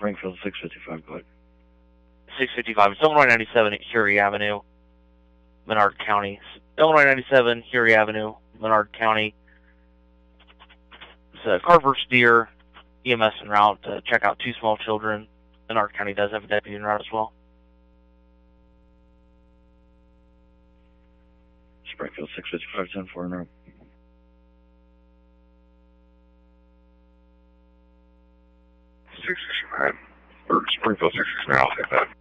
Springfield 655, go ahead. 655. It's Illinois 97 at Curie Avenue, Menard County. Illinois 97, Curie Avenue, Menard County. It's a car versus deer, EMS en route to check out 2 small children. Menard County does have a deputy en route as well. Springfield 655, 10-4 en route. Springfield 669, I'll take that.